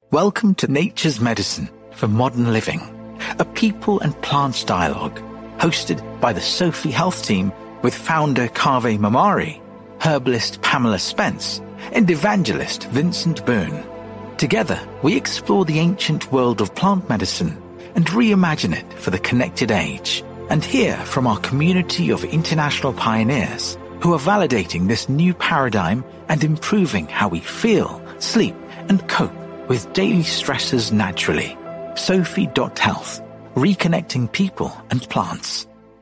Welcome to Nature's Medicine for Modern Living, a people and plants dialogue hosted by the Sophie Health team with founder Kaveh Mamari, herbalist Pamela Spence, and evangelist Vincent Boone. Together, we explore the ancient world of plant medicine and reimagine it for the connected age, and hear from our community of international pioneers who are validating this new paradigm and improving how we feel, sleep, and cope with daily stressors naturally. Sophie.health, reconnecting people and plants.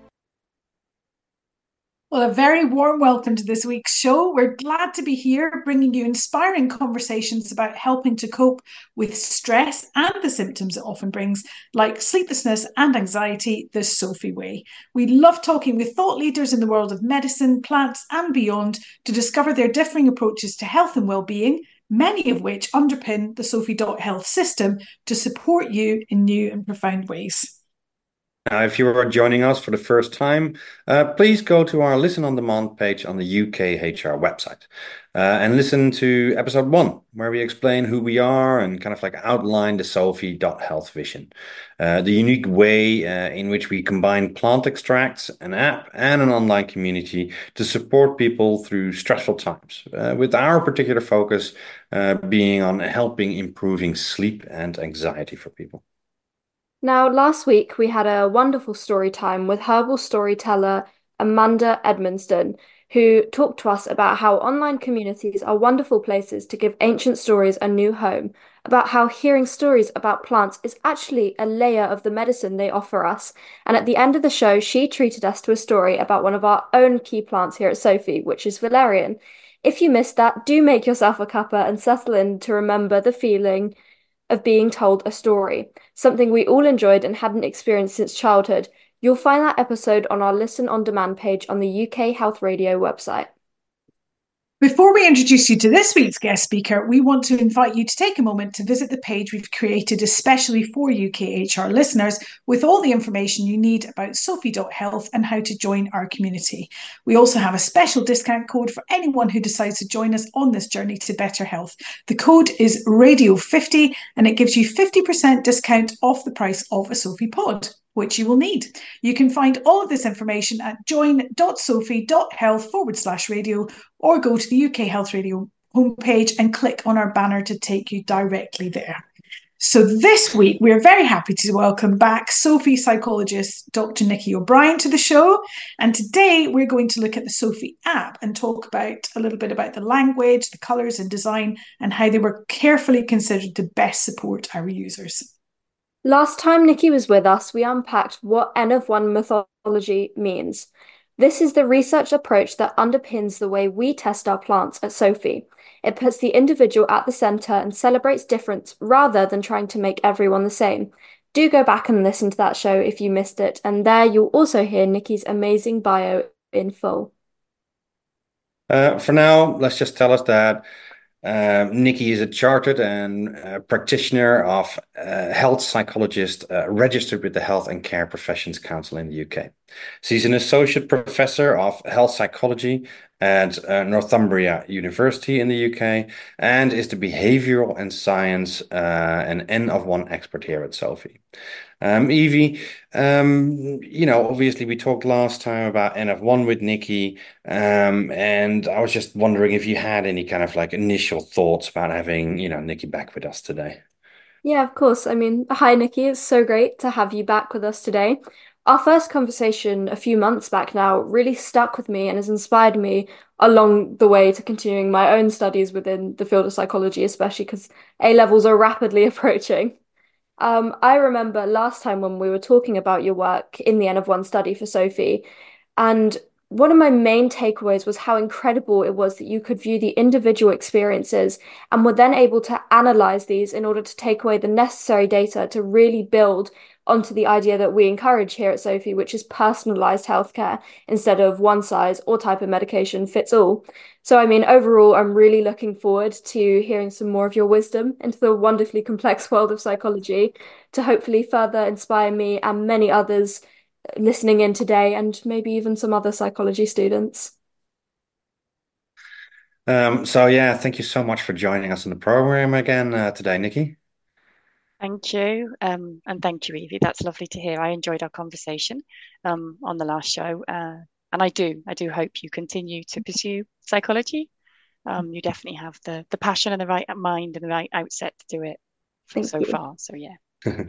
Well, a very warm welcome to this week's show. We're glad to be here bringing you inspiring conversations about helping to cope with stress and the symptoms it often brings, like sleeplessness and anxiety, the Sophie way. We love talking with thought leaders in the world of medicine, plants, and beyond to discover their differing approaches to health and well-being, many of which underpin the Sophie.health system to support you in new and profound ways. If you are joining us for the first time, please go to our Listen on Demand page on the UKHR website and listen to episode 1, where we explain who we are and kind of like outline the Sophie.health vision, the unique way in which we combine plant extracts, an app, and an online community to support people through stressful times, with our particular focus being on helping improving sleep and anxiety for people. Now, last week we had a wonderful story time with herbal storyteller Amanda Edmonston, who talked to us about how online communities are wonderful places to give ancient stories a new home, about how hearing stories about plants is actually a layer of the medicine they offer us. And at the end of the show, she treated us to a story about one of our own key plants here at Sophie, which is valerian. If you missed that, do make yourself a cuppa and settle in to remember the feeling of being told a story, something we all enjoyed and hadn't experienced since childhood. You'll find that episode on our Listen on Demand page on the UK Health Radio website. Before we introduce you to this week's guest speaker, we want to invite you to take a moment to visit the page we've created especially for UKHR listeners with all the information you need about Sophie.health and how to join our community. We also have a special discount code for anyone who decides to join us on this journey to better health. The code is Radio50 and it gives you 50% discount off the price of a Sophie pod, which you will need. You can find all of this information at join.sophie.health/radio or go to the UK Health Radio homepage and click on our banner to take you directly there. So this week, we're very happy to welcome back Sophie psychologist Dr. Nikki O'Brien to the show. And today we're going to look at the Sophie app and talk about a little bit about the language, the colours and design, and how they were carefully considered to best support our users. Last time Nikki was with us, we unpacked what N of 1 mythology means. This is the research approach that underpins the way we test our plants at Sophie. It puts the individual at the centre and celebrates difference rather than trying to make everyone the same. Do go back and listen to that show if you missed it, and there you'll also hear Nikki's amazing bio in full. For now, let's just tell us that Nikki is a chartered and practitioner of health psychologist registered with the Health and Care Professions Council in the UK. She's an associate professor of health psychology at Northumbria University in the UK and is the behavioral and science and N of 1 expert here at Sophie. Evie, obviously we talked last time about N of 1 with Nikki, and I was just wondering if you had any kind of like initial thoughts about having, Nikki back with us today. Yeah, of course. I mean, hi, Nikki. It's so great to have you back with us today. Our first conversation a few months back now really stuck with me and has inspired me along the way to continuing my own studies within the field of psychology, especially because A-levels are rapidly approaching. I remember last time when we were talking about your work in the N of 1 study for Sophie, and one of my main takeaways was how incredible it was that you could view the individual experiences and were then able to analyze these in order to take away the necessary data to really build onto the idea that we encourage here at Sophie, which is personalized healthcare instead of one size or type of medication fits all. So, I mean, overall, I'm really looking forward to hearing some more of your wisdom into the wonderfully complex world of psychology to hopefully further inspire me and many others listening in today, and maybe even some other psychology students. Thank you so much for joining us in the program again today, Nikki. Thank you. And thank you, Evie. That's lovely to hear. I enjoyed our conversation on the last show. And I do hope you continue to pursue psychology. You definitely have the passion and the right mind and the right outset to do it Thank so you. far. So yeah.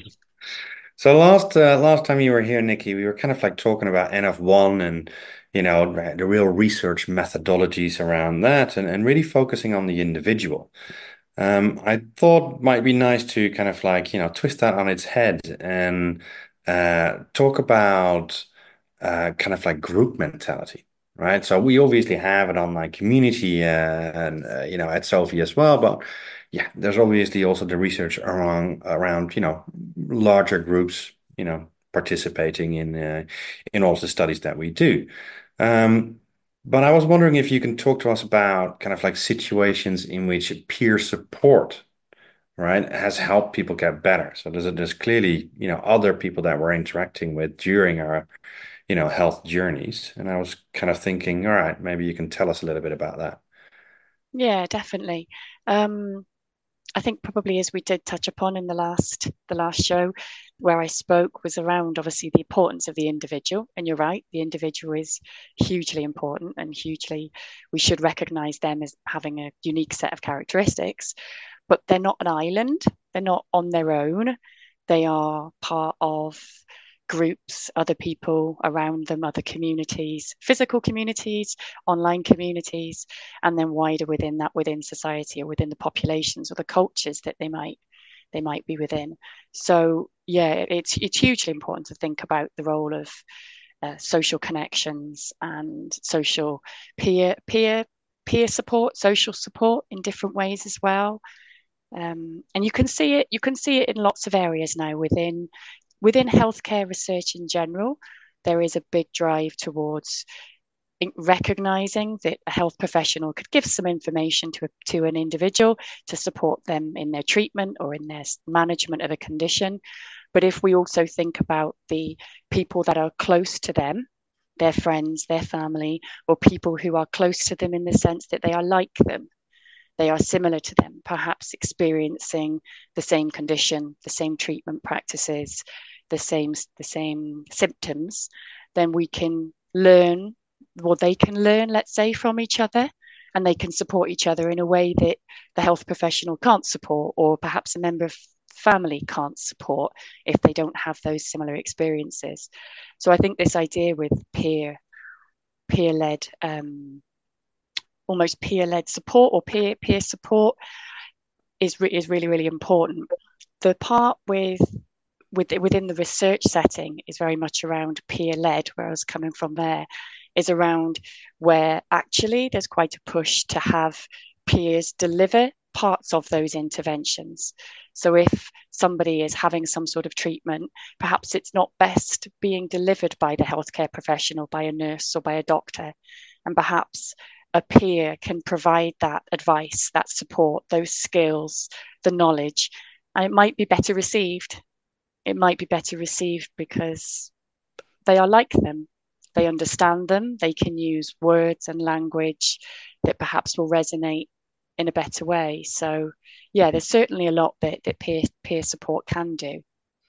So last time you were here, Nikki, we were kind of like talking about N of one and the real research methodologies around that and really focusing on the individual. I thought it might be nice to kind of like, twist that on its head and talk about kind of like group mentality, right? So we obviously have an online community and at Sophie as well, but yeah, there's obviously also the research around larger groups, participating in all the studies that we do. Um, but I was wondering if you can talk to us about kind of like situations in which peer support, right, has helped people get better. So there's clearly, other people that we're interacting with during our, health journeys. And I was kind of thinking, all right, maybe you can tell us a little bit about that. Yeah, definitely. Um, I think probably as we did touch upon in the last show where I spoke was around obviously the importance of the individual. And you're right, the individual is hugely important and hugely we should recognize them as having a unique set of characteristics, but they're not an island. They're not on their own. They are part of groups, other people around them, other communities, physical communities, online communities, and then wider within that, within society or within the populations or the cultures that they might be within. So yeah, it's hugely important to think about the role of social connections and social peer support, social support in different ways as well. And you can see it in lots of areas now within healthcare research in general. There is a big drive towards recognizing that a health professional could give some information to an individual to support them in their treatment or in their management of a condition. But if we also think about the people that are close to them, their friends, their family, or people who are close to them in the sense that they are like them, they are similar to them, perhaps experiencing the same condition, the same treatment practices, the same symptoms, then we can learn, well, they can learn, let's say, from each other, and they can support each other in a way that the health professional can't support, or perhaps a member of family can't support if they don't have those similar experiences. So I think this idea with peer led almost peer led support or peer support is really really important. The part within the research setting is very much around peer led. Where I was coming from there is around where actually there's quite a push to have peers deliver parts of those interventions. So if somebody is having some sort of treatment, perhaps it's not best being delivered by the healthcare professional, by a nurse or by a doctor, and perhaps a peer can provide that advice, that support, those skills, the knowledge, and it might be better received. It might be better received because they are like them. They understand them. They can use words and language that perhaps will resonate in a better way. So, yeah, there's certainly a lot that peer support can do.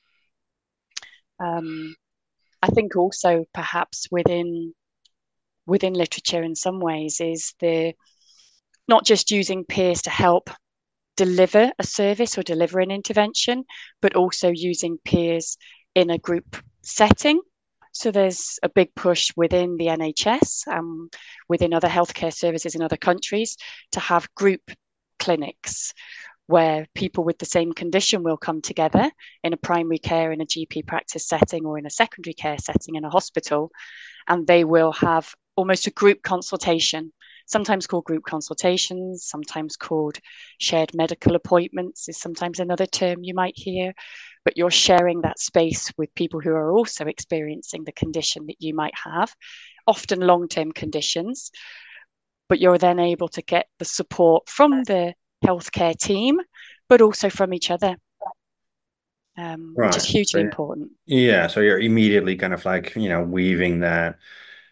I think also perhaps within literature in some ways is the not just using peers to help deliver a service or deliver an intervention, but also using peers in a group setting. So there's a big push within the NHS, within other healthcare services in other countries, to have group clinics where people with the same condition will come together in a primary care, in a GP practice setting, or in a secondary care setting in a hospital, and they will have almost a group consultation, sometimes called group consultations, sometimes called shared medical appointments, is sometimes another term you might hear. But you're sharing that space with people who are also experiencing the condition that you might have, often long-term conditions. But you're then able to get the support from the healthcare team, but also from each other, which is Right. hugely important. Yeah, so you're immediately kind of like, weaving that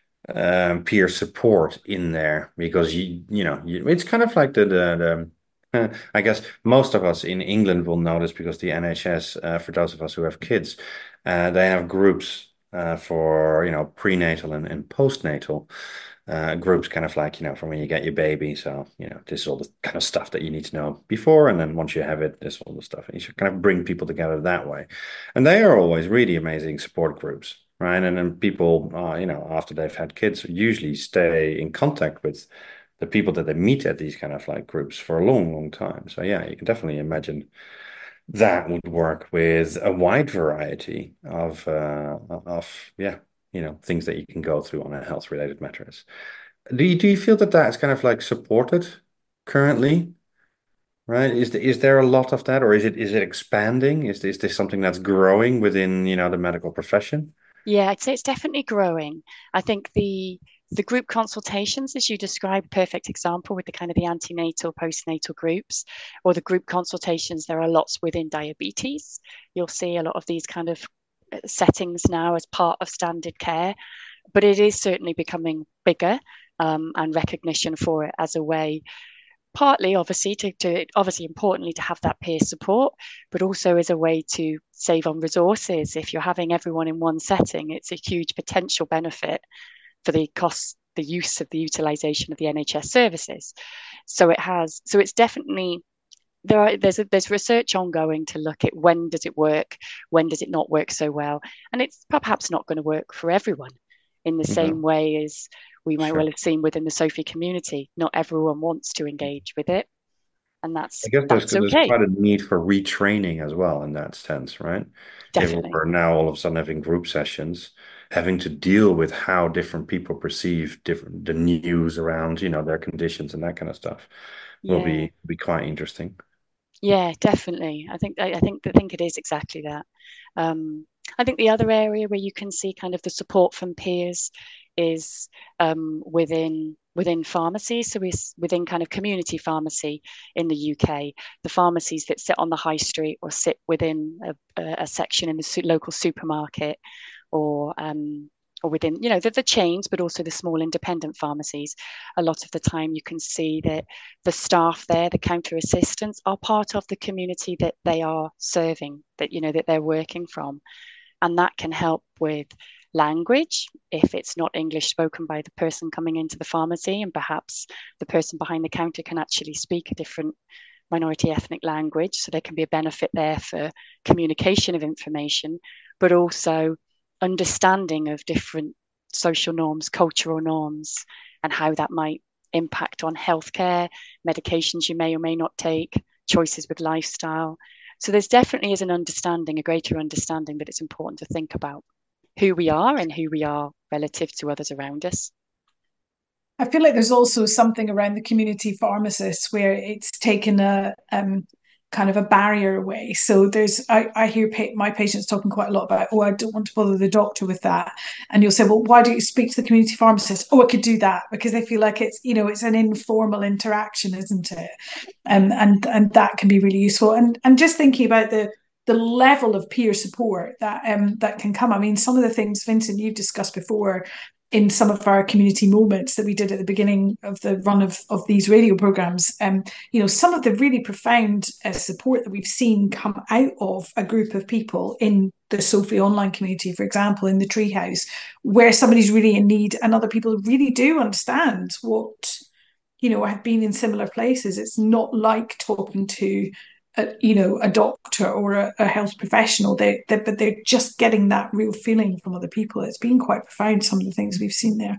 peer support in there because it's kind of like I guess most of us in England will know this because the NHS, for those of us who have kids, they have groups for, prenatal and postnatal groups, kind of like, from when you get your baby. So, this is all the kind of stuff that you need to know before. And then once you have it, this all the stuff. And you should kind of bring people together that way. And they are always really amazing support groups, right? And then people, after they've had kids, usually stay in contact with the people that they meet at these kind of like groups for a long, long time. So yeah, you can definitely imagine that would work with a wide variety of things that you can go through on a health related matters. Do you feel that that's kind of like supported currently? Right? Is there a lot of that, or is it expanding? Is this something that's growing within, the medical profession? Yeah, I'd say it's definitely growing. I think the group consultations, as you described, perfect example with the kind of the antenatal, postnatal groups, or the group consultations. There are lots within diabetes. You'll see a lot of these kind of settings now as part of standard care, but it is certainly becoming bigger, and recognition for it as a way, partly obviously to obviously importantly to have that peer support, but also as a way to save on resources. If you're having everyone in one setting, it's a huge potential benefit for the cost, the use of the utilization of the NHS services. So it's definitely there's research ongoing to look at when does it work, when does it not work so well, and it's perhaps not going to work for everyone in the same way as we might well have seen within the SOFI community. Not everyone wants to engage with it, and I guess there's okay. quite a need for retraining as well in that sense, right? Definitely. If we're now all of a sudden having group sessions, having to deal with how different people perceive the news around, their conditions and that kind of stuff will be quite interesting. Yeah, definitely. I think it is exactly that. I think the other area where you can see kind of the support from peers is within pharmacies. So within kind of community pharmacy in the UK, the pharmacies that sit on the high street or sit within a section in the local supermarket, or within the chains, but also the small independent pharmacies. A lot of the time you can see that the staff there, the counter assistants, are part of the community that they are serving, that that they're working from, and that can help with language if it's not English spoken by the person coming into the pharmacy, and perhaps the person behind the counter can actually speak a different minority ethnic language, so there can be a benefit there for communication of information, but also understanding of different social norms, cultural norms, and how that might impact on healthcare, medications you may or may not take, choices with lifestyle. So there's definitely is a greater understanding that it's important to think about who we are and who we are relative to others around us. I feel like there's also something around the community pharmacists where it's taken a kind of a barrier away. So I hear my patients talking quite a lot about, I don't want to bother the doctor with that. And you'll say, well, why don't you speak to the community pharmacist? I could do that, because they feel like it's, it's an informal interaction, isn't it? And that can be really useful. And just thinking about the level of peer support that can come. I mean, some of the things, Vincent, you've discussed before in some of our community moments that we did at the beginning of the run of these radio programs, some of the really profound support that we've seen come out of a group of people in the SOFI online community, for example, in the Treehouse, where somebody's really in need and other people really do understand what, have been in similar places. It's not like talking to a doctor or a health professional, but they're just getting that real feeling from other people. It's been quite profound, some of the things we've seen there.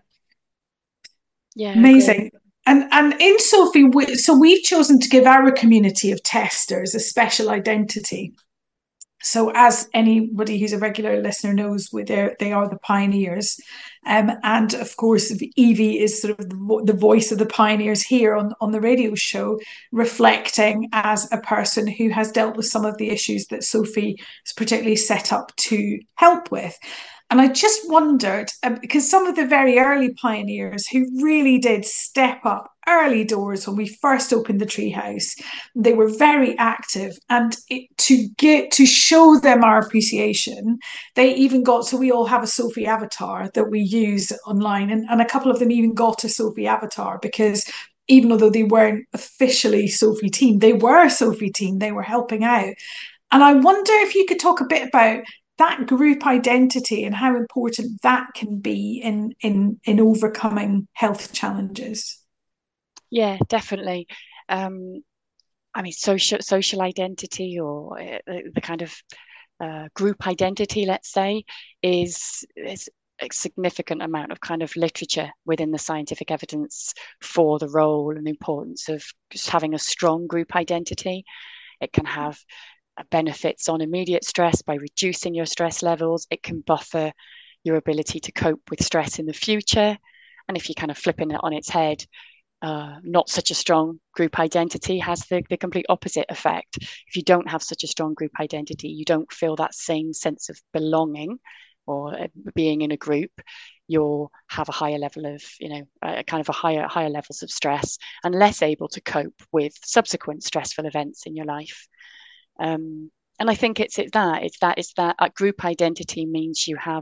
Yeah, amazing. And in SOFI, so we've chosen to give our community of testers a special identity. So as anybody who's a regular listener knows, they are the pioneers. And of course, Evie is sort of the voice of the pioneers here on the radio show, reflecting as a person who has dealt with some of the issues that SOFI is particularly set up to help with. And I just wondered, because some of the very early pioneers who really did step up early doors when we first opened the Treehouse, they were very active. And to show them our appreciation, they even got, so we all have a SOFI avatar that we use online. And a couple of them even got a SOFI avatar because even although they weren't officially Sophie team, they were Sophie team, they were helping out. And I wonder if you could talk a bit about that group identity and how important that can be in overcoming health challenges. Yeah, definitely. I mean, social identity, or the kind of group identity, let's say, is a significant amount of kind of literature within the scientific evidence for the role and the importance of just having a strong group identity. It can have benefits on immediate stress by reducing your stress levels. It can buffer your ability to cope with stress in the future. And if you're kind of flipping it on its head, not such a strong group identity has the complete opposite effect. If you don't have such a strong group identity, you don't feel that same sense of belonging or being in a group. You'll have a higher level of, kind of a higher levels of stress, and less able to cope with subsequent stressful events in your life. And I think it's that group identity means you have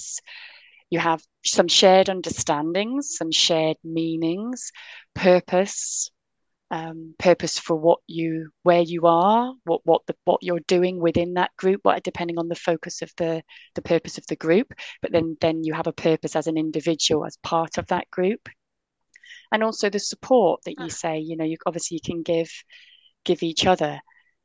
some shared understandings, some shared meanings, purpose for where you are, what you're doing within that group, depending on the focus of the purpose of the group. But then you have a purpose as an individual, as part of that group, and also the support that you say. You can give each other.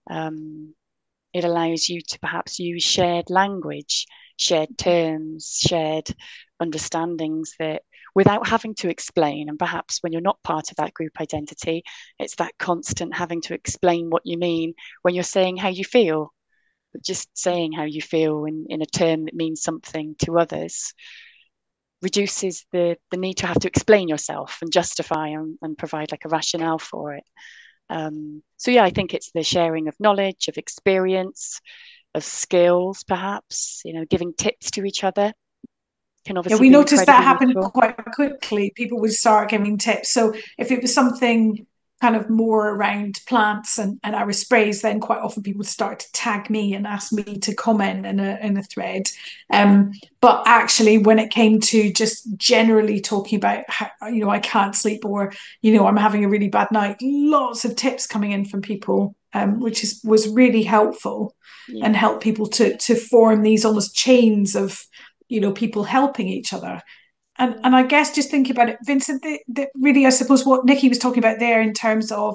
It allows you to perhaps use shared language, shared terms, shared understandings that without having to explain. And perhaps when you're not part of that group identity, it's that constant having to explain what you mean when you're saying how you feel. But just saying how you feel in a term that means something to others reduces the need to have to explain yourself and justify and provide like a rationale for it. So yeah, I think it's the sharing of knowledge, of experience, of skills, perhaps, giving tips to each other can obviously we noticed that happened useful. quite quickly. People would start giving tips. So if it was something kind of more around plants and our sprays, then quite often people would start to tag me and ask me to comment in a thread. But actually, when it came to just generally talking about how, I can't sleep, or I'm having a really bad night, lots of tips coming in from people, which was really helpful. Yeah. And help people to form these almost chains of people helping each other. And I guess just thinking about it, Vincent, really, I suppose what Nikki was talking about there in terms of,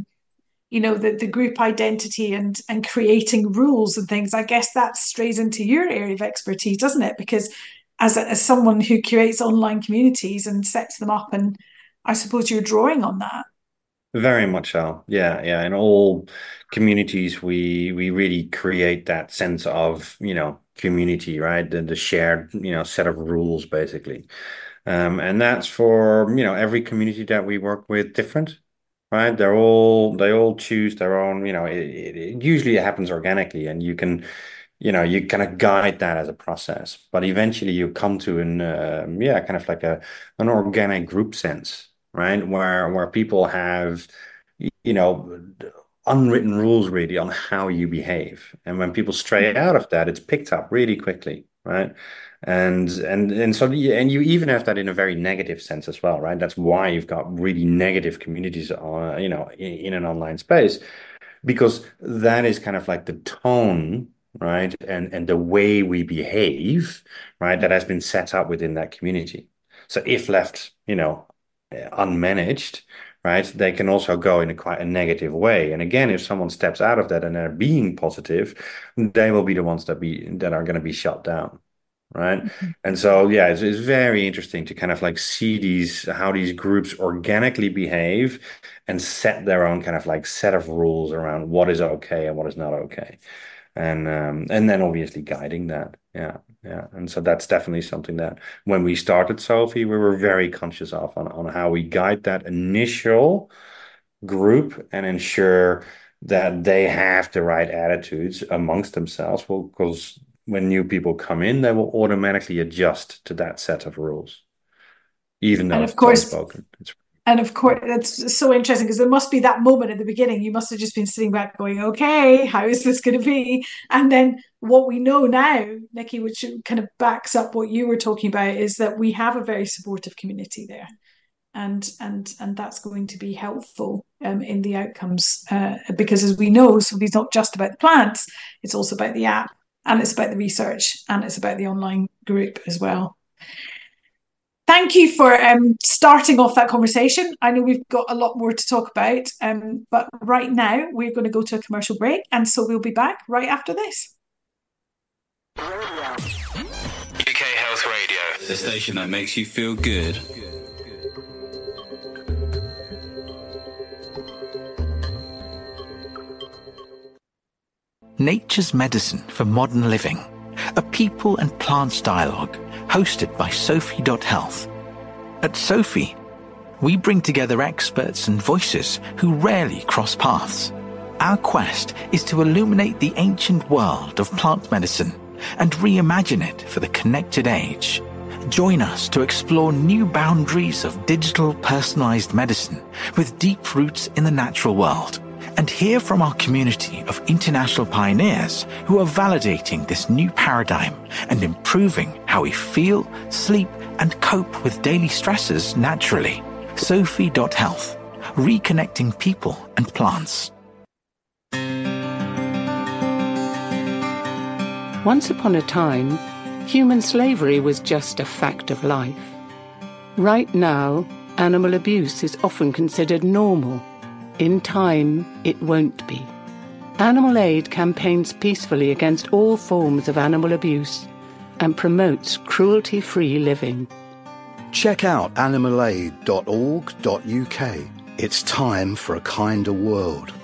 the group identity and creating rules and things, I guess that strays into your area of expertise, doesn't it? Because as someone who creates online communities and sets them up, and I suppose you're drawing on that. Very much so. Yeah. In all communities, we really create that sense of, community, right? The shared, set of rules, basically. And that's for, every community that we work with different, right? They all choose their own, it usually happens organically, and you can, you kind of guide that as a process, but eventually you come to kind of like an organic group sense, right? Where people have, unwritten rules really on how you behave. And when people stray out of that, it's picked up really quickly, right? And so and you even have that in a very negative sense as well, right? That's why you've got really negative communities on, in an online space, because that is kind of like the tone, right? And the way we behave, right? That has been set up within that community. So if left, unmanaged, right, they can also go in quite a negative way. And again, if someone steps out of that and they're being positive, they will be the ones that are going to be shut down, right? Mm-hmm. And so, yeah, it's very interesting to kind of like see how these groups organically behave and set their own kind of like set of rules around what is okay and what is not okay. And then obviously guiding that. Yeah. And so that's definitely something that when we started Sophie, we were very conscious of on how we guide that initial group and ensure that they have the right attitudes amongst themselves. Well, because when new people come in, they will automatically adjust to that set of rules, even though it's unspoken. And of course, that's so interesting, because there must be that moment at the beginning. You must have just been sitting back going, okay, how is this going to be? And then what we know now, Nikki, which kind of backs up what you were talking about, is that we have a very supportive community there. and that's going to be helpful in the outcomes because, as we know, Sophie's not just about the plants; it's also about the app, and it's about the research, and it's about the online group as well. Thank you for starting off that conversation. I know we've got a lot more to talk about, but right now we're going to go to a commercial break, and so we'll be back right after this. UK Health Radio, the station that makes you feel good. Nature's Medicine for Modern Living, a people and plants dialogue hosted by Sophie.Health. At Sophie, we bring together experts and voices who rarely cross paths. Our quest is to illuminate the ancient world of plant medicine and reimagine it for the connected age. Join us to explore new boundaries of digital personalized medicine with deep roots in the natural world, and hear from our community of international pioneers who are validating this new paradigm and improving how we feel, sleep, and cope with daily stresses naturally. Sophie.Health, reconnecting people and plants. Once upon a time, human slavery was just a fact of life. Right now, animal abuse is often considered normal. In time, it won't be. Animal Aid campaigns peacefully against all forms of animal abuse and promotes cruelty-free living. Check out animalaid.org.uk. It's time for a kinder world.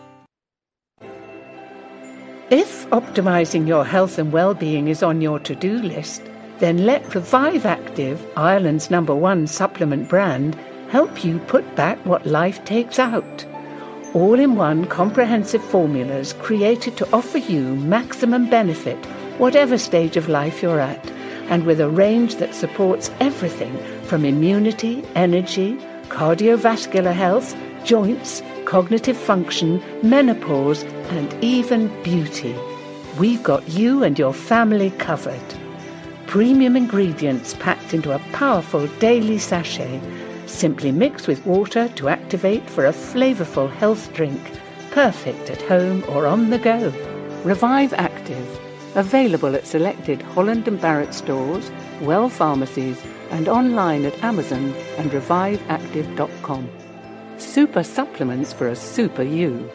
If optimising your health and well-being is on your to-do list, then let Revive Active, Ireland's #1 supplement brand, help you put back what life takes out. All-in-one comprehensive formulas created to offer you maximum benefit, whatever stage of life you're at, and with a range that supports everything from immunity, energy, cardiovascular health, joints, cognitive function, menopause, and even beauty. We've got you and your family covered. Premium ingredients packed into a powerful daily sachet. Simply mix with water to activate for a flavourful health drink. Perfect at home or on the go. Revive Active. Available at selected Holland & Barrett stores, Well pharmacies, and online at Amazon and reviveactive.com. Super supplements for a super you.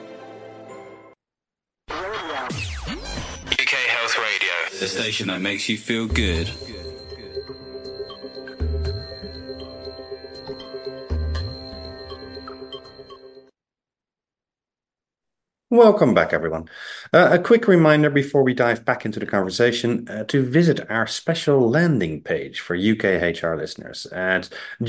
UK Health Radio, the station that makes you feel good. Welcome back, everyone. A quick reminder before we dive back into the conversation to visit our special landing page for UK HR listeners at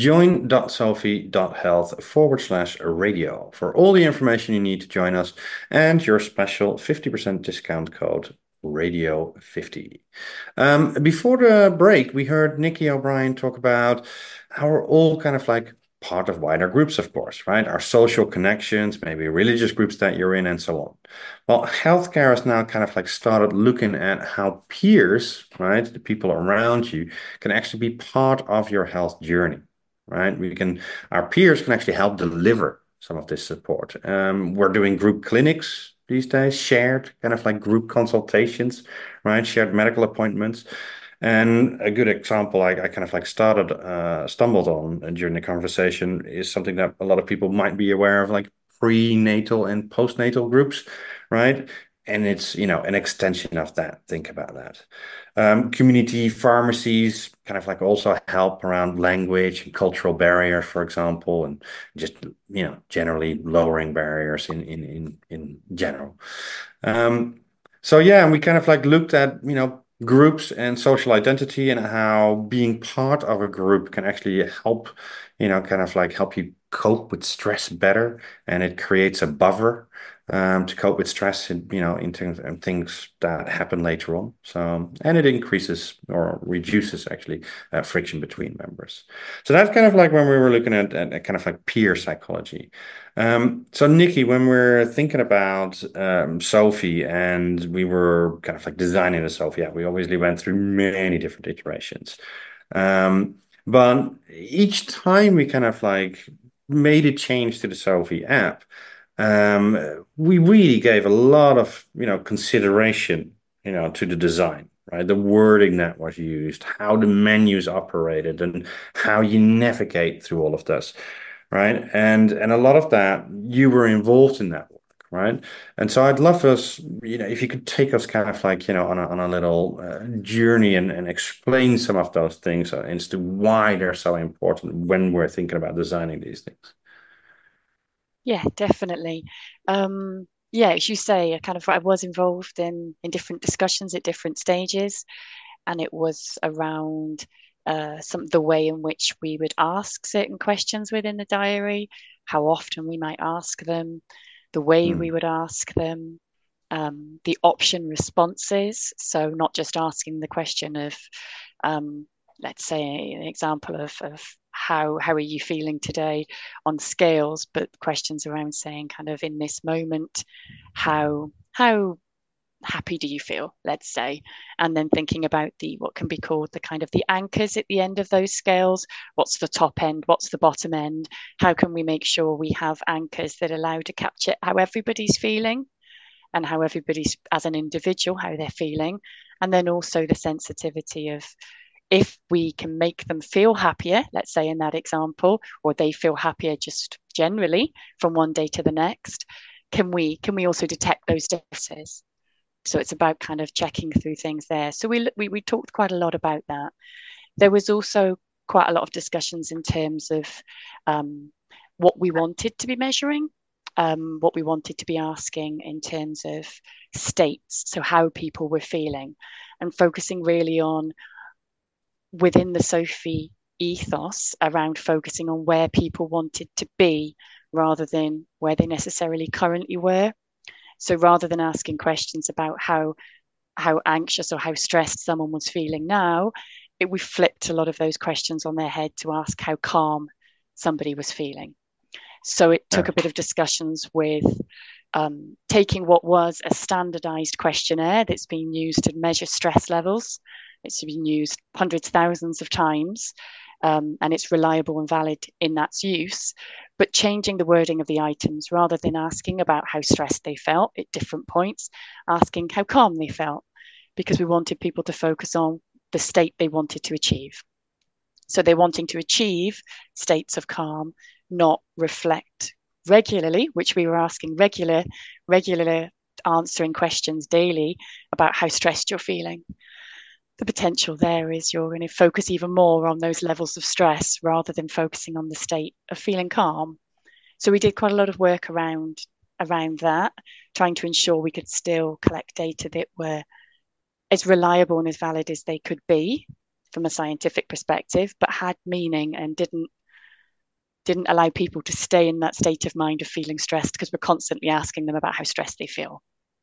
join.sophie.health/radio for all the information you need to join us and your special 50% discount code radio50. Before the break, we heard Nikki O'Brien talk about how we're all kind of like part of wider groups, of course, right? Our social connections, maybe religious groups that you're in, and so on. Well, healthcare has now kind of like started looking at how peers, right, the people around you, can actually be part of your health journey, right? Our peers can actually help deliver some of this support. We're doing group clinics these days, shared kind of like group consultations, right? Shared medical appointments. And a good example I kind of like stumbled on during the conversation is something that a lot of people might be aware of, like prenatal and postnatal groups, right? And it's, an extension of that. Think about that. Community pharmacies kind of like also help around language and cultural barriers, for example, and just, generally lowering barriers in general. So yeah, and we kind of like looked at, groups and social identity and how being part of a group can actually help, kind of like help you cope with stress better. And it creates a buffer to cope with stress in things that happen later on. So, and it increases or reduces actually friction between members. So that's kind of like when we were looking at kind of like peer psychology. So Nikki, when we're thinking about Sophie and we were kind of like designing the Sophie app, we obviously went through many different iterations. But each time we kind of like made a change to the Sophie app, we really gave a lot of, consideration, to the design, right? The wording that was used, how the menus operated, and how you navigate through all of this, right? And a lot of that, you were involved in that work, right? And so I'd love us, if you could take us kind of like, on a little journey and explain some of those things as to why they're so important when we're thinking about designing these things. Yeah, definitely. Yeah, as you say, I was involved in different discussions at different stages, and it was around the way in which we would ask certain questions within the diary, how often we might ask them, the way we would ask them, the option responses. So not just asking the question of, let's say, an example of how are you feeling today on scales, but questions around saying kind of in this moment, how happy do you feel, let's say, and then thinking about the what can be called the kind of the anchors at the end of those scales. What's the top end, what's the bottom end? How can we make sure we have anchors that allow to capture how everybody's feeling and how everybody's as an individual, how they're feeling, and then also the sensitivity of if we can make them feel happier, let's say in that example, or they feel happier just generally from one day to the next, can we also detect those differences? So it's about kind of checking through things there. So we talked quite a lot about that. There was also quite a lot of discussions in terms of what we wanted to be measuring, what we wanted to be asking in terms of states, so how people were feeling, and focusing really on within the Sophie ethos around focusing on where people wanted to be rather than where they necessarily currently were. So rather than asking questions about how anxious or how stressed someone was feeling now, we flipped a lot of those questions on their head to ask how calm somebody was feeling. So it took a bit of discussions with taking what was a standardized questionnaire that's been used to measure stress levels. It's been used hundreds, thousands of times, and it's reliable and valid in that use. But changing the wording of the items rather than asking about how stressed they felt at different points, asking how calm they felt, because we wanted people to focus on the state they wanted to achieve. So they're wanting to achieve states of calm, not reflect regularly, which we were asking regular answering questions daily about how stressed you're feeling. The potential there is you're going to focus even more on those levels of stress rather than focusing on the state of feeling calm. So we did quite a lot of work around that, trying to ensure we could still collect data that were as reliable and as valid as they could be from a scientific perspective, but had meaning and didn't allow people to stay in that state of mind of feeling stressed because we're constantly asking them about how stressed they feel.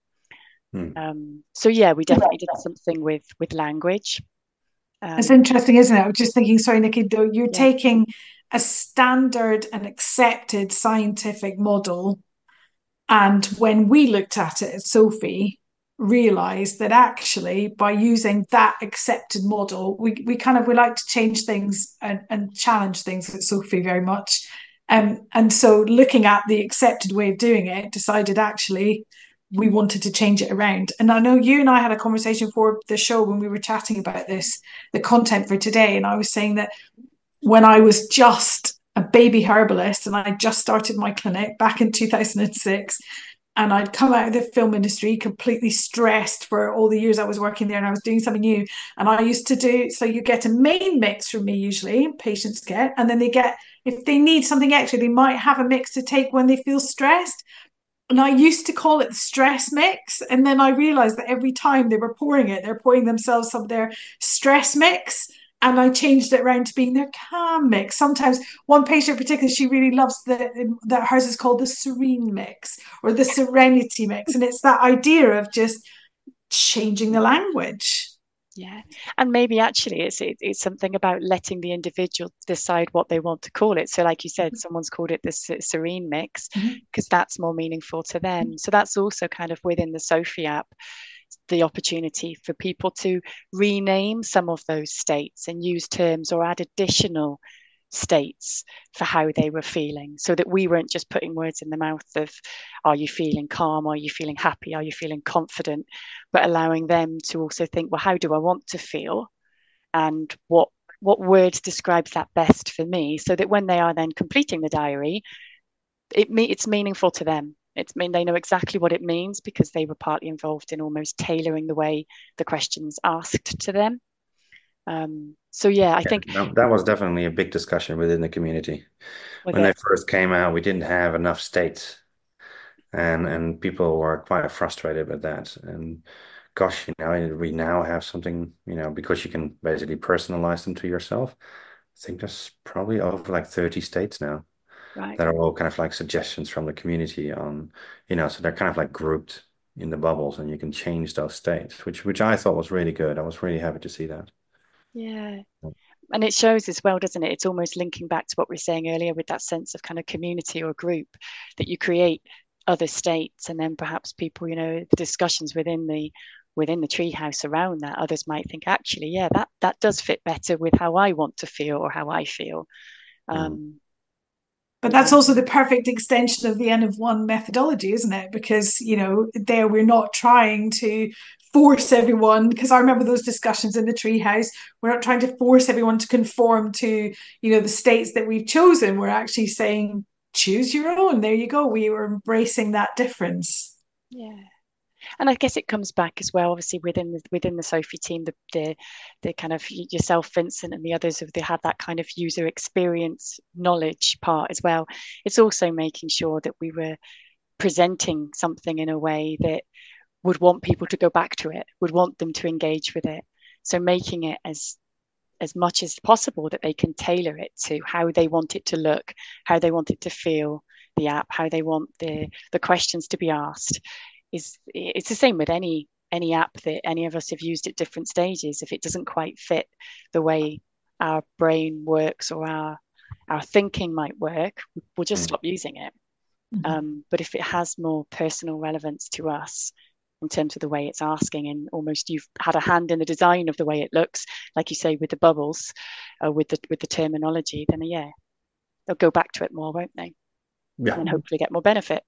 So yeah, we definitely did something with language. It's interesting, isn't it? I was just thinking, sorry, Nikki, though, you're taking a standard and accepted scientific model, and when we looked at it at Sophie, realized that actually by using that accepted model, we like to change things and challenge things at Sophie very much. And so looking at the accepted way of doing it, decided actually we wanted to change it around. And I know you and I had a conversation before the show when we were chatting about this, the content for today. And I was saying that when I was just a baby herbalist and I just started my clinic back in 2006, and I'd come out of the film industry completely stressed for all the years I was working there, and I was doing something new. And I used to do, so you get a main mix from me usually, patients get, and then they get, if they need something extra, they might have a mix to take when they feel stressed. And I used to call it the stress mix. And then I realized that every time they were pouring it, they're pouring themselves some of their stress mix. And I changed it around to being their calm mix. Sometimes one patient in particular, she really loves that hers is called the serene mix or the serenity mix. And it's that idea of just changing the language. Yeah, and maybe actually it's something about letting the individual decide what they want to call it. So like you said, someone's called it the serene mix because that's more meaningful to them. So that's also kind of within the Sophie app, the opportunity for people to rename some of those states and use terms or add additional states for how they were feeling, so that we weren't just putting words in the mouth of, are you feeling calm, are you feeling happy, are you feeling confident, but allowing them to also think, well, how do I want to feel, and what words describes that best for me, so that when they are then completing the diary, it's meaningful to them. They know exactly what it means because they were partly involved in almost tailoring the way the questions asked to them. So yeah, I think that was definitely a big discussion within the community. When they first came out, we didn't have enough states, and people were quite frustrated with that. And gosh, we now have something, because you can basically personalize them to yourself. I think there's probably over like 30 states now. Right. That are all kind of like suggestions from the community on, so they're kind of like grouped in the bubbles, and you can change those states, which I thought was really good. I was really happy to see that. Yeah. And it shows as well, doesn't it? It's almost linking back to what we were saying earlier with that sense of kind of community or group, that you create other states, and then perhaps people, the discussions within the treehouse around that, others might think, actually, yeah, that does fit better with how I want to feel or how I feel. But that's also the perfect extension of the N of one methodology, isn't it? Because, there we're not trying to force everyone, because I remember those discussions in the treehouse. We're not trying to force everyone to conform to, the states that we've chosen. We're actually saying, choose your own. There you go. We were embracing that difference. Yeah. And I guess it comes back as well, obviously within the Sophie team, the kind of yourself, Vincent, and the others have had that kind of user experience knowledge part as well. It's also making sure that we were presenting something in a way that would want people to go back to it, would want them to engage with it. So making it as much as possible that they can tailor it to how they want it to look, how they want it to feel, the app, how they want the questions to be asked. It's the same with any app that any of us have used at different stages. If it doesn't quite fit the way our brain works or our thinking might work, we'll just stop using it. But if it has more personal relevance to us in terms of the way it's asking, and almost you've had a hand in the design of the way it looks, like you say, with the bubbles, with the terminology, then yeah, they'll go back to it more, won't they? Yeah. And hopefully get more benefit.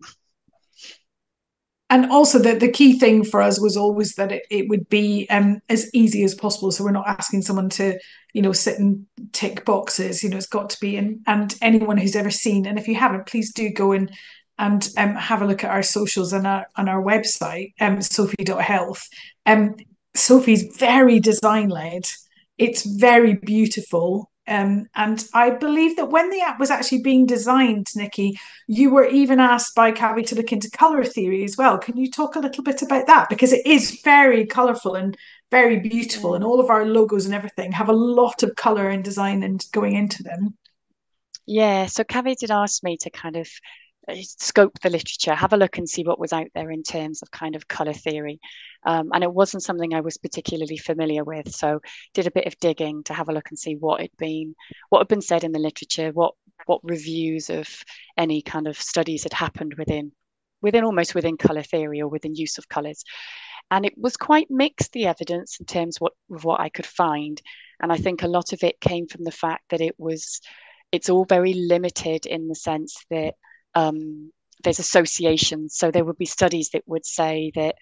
And also the key thing for us was always that it would be as easy as possible. So we're not asking someone to, sit and tick boxes. It's got to be, and anyone who's ever seen, and if you haven't, please do go in and have a look at our socials and on our website, sophie.health. Sophie's very design-led. It's very beautiful. And I believe that when the app was actually being designed, Nikki, you were even asked by Kavi to look into colour theory as well. Can you talk a little bit about that? Because it is very colourful and very beautiful, and all of our logos and everything have a lot of colour and design and going into them. Yeah, so Kavi did ask me to kind of scope the literature, have a look and see what was out there in terms of kind of colour theory. And it wasn't something I was particularly familiar with. So did a bit of digging to have a look and see what had been said in the literature, what reviews of any kind of studies had happened within almost colour theory or within use of colours. And it was quite mixed, the evidence, in terms of what I could find. And I think a lot of it came from the fact that it's all very limited in the sense that there's associations. So there would be studies that would say that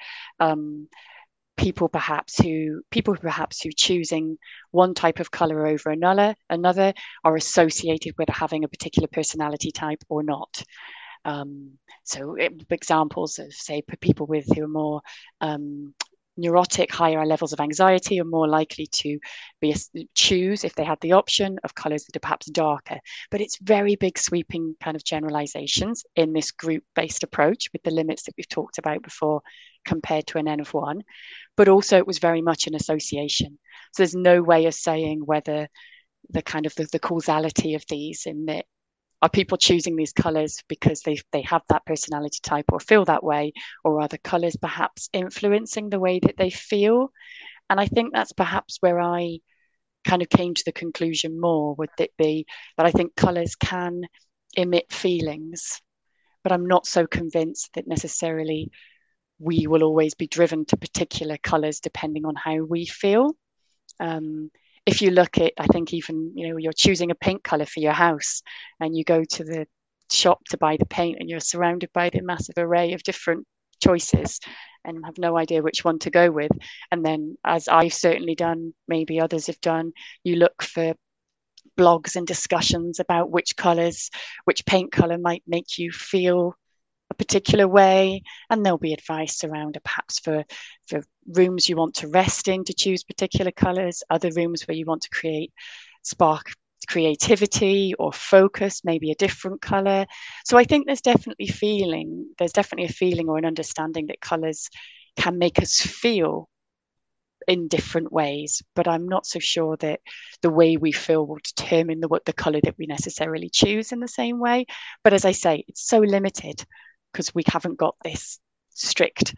people perhaps who choosing one type of color over another are associated with having a particular personality type or not. So examples of, say, people who are more neurotic, higher levels of anxiety are more likely to choose, if they had the option, of colors that are perhaps darker. But it's very big sweeping kind of generalizations in this group-based approach with the limits that we've talked about before compared to an N of one. But also it was very much an association. So there's no way of saying whether the kind of the causality of these, in that are people choosing these colours because they have that personality type or feel that way, or are the colours perhaps influencing the way that they feel? And I think that's perhaps where I kind of came to the conclusion more, would it be that I think colours can emit feelings, but I'm not so convinced that necessarily we will always be driven to particular colours depending on how we feel. If you look at, I think even, you're choosing a paint colour for your house and you go to the shop to buy the paint and you're surrounded by the massive array of different choices and have no idea which one to go with. And then, as I've certainly done, maybe others have done, you look for blogs and discussions about which paint colour might make you feel a particular way, and there'll be advice around perhaps for rooms you want to rest in to choose particular colours, other rooms where you want to spark creativity or focus, maybe a different colour. So I think there's definitely a feeling or an understanding that colours can make us feel in different ways, but I'm not so sure that the way we feel will determine the colour that we necessarily choose in the same way. But as I say, it's so limited because we haven't got this strict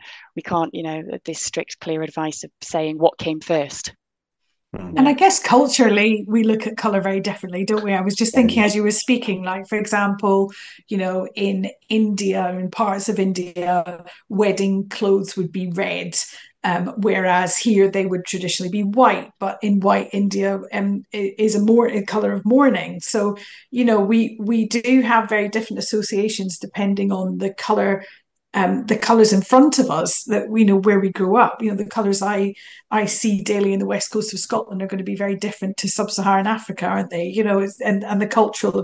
clear advice of saying what came first. And I guess culturally, we look at colour very differently, don't we? I was just thinking as you were speaking, like, for example, in India, in parts of India, wedding clothes would be red, whereas here they would traditionally be white. But in white, India is a colour of mourning. So, we do have very different associations depending on the colour. The colours in front of us that we know where we grew up. The colours I see daily in the west coast of Scotland are going to be very different to sub-Saharan Africa, aren't they? And the cultural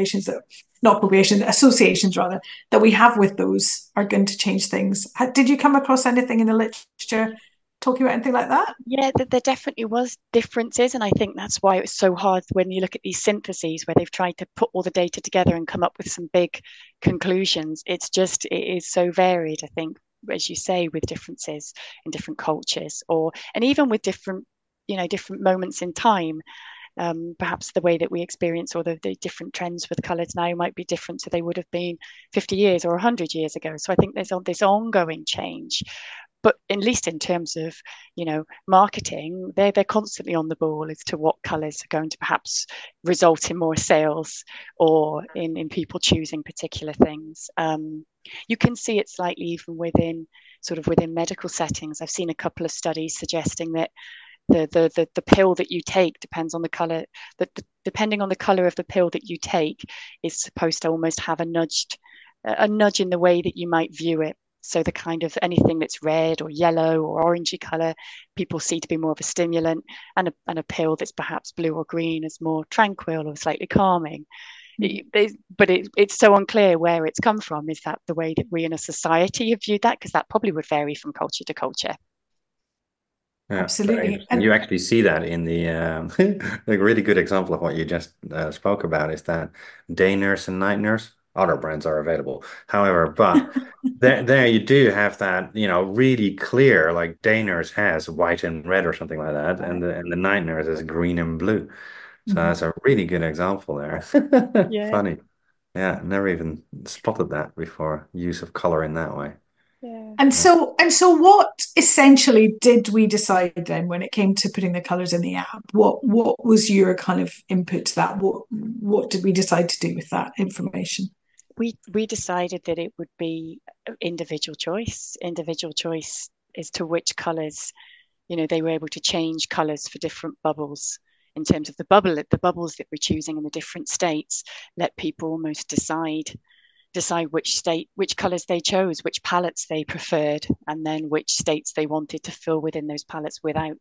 associations rather, that we have with those are going to change things. Did you come across anything in the literature talking about anything like that? Yeah, there definitely was differences, and I think that's why it was so hard when you look at these syntheses where they've tried to put all the data together and come up with some big conclusions. It is so varied, I think, as you say, with differences in different cultures, and even with different moments in time. Perhaps the way that we experience or the different trends with colours now might be different to they would have been 50 years or 100 years ago. So I think there's this ongoing change. But at least in terms of, marketing, they're constantly on the ball as to what colours are going to perhaps result in more sales or in people choosing particular things. You can see it slightly even within medical settings. I've seen a couple of studies suggesting that the pill that you take depends on the colour. Depending on the colour of the pill that you take is supposed to almost have a nudge in the way that you might view it. So the kind of anything that's red or yellow or orangey colour, people see to be more of a stimulant, and a pill that's perhaps blue or green is more tranquil or slightly calming. But it's so unclear where it's come from. Is that the way that we in a society have viewed that? Because that probably would vary from culture to culture. Yeah, absolutely. And you actually see that in the a really good example of what you just spoke about is that Day Nurse and Night Nurse. Other brands are available, however, but there you do have that, really clear, like Day Nurse has white and red or something like that, and the Night Nurse is green and blue. So that's a really good example there. Yeah. Funny. Yeah, never even spotted that before, use of color in that way. Yeah. And so what essentially did we decide then when it came to putting the colours in the app? What was your kind of input to that? What did we decide to do with that information? We decided that it would be individual choice as to which colours, they were able to change colours for different bubbles in terms of the bubbles that we're choosing in the different states, let people almost decide which colours they chose, which palettes they preferred, and then which states they wanted to fill within those palettes without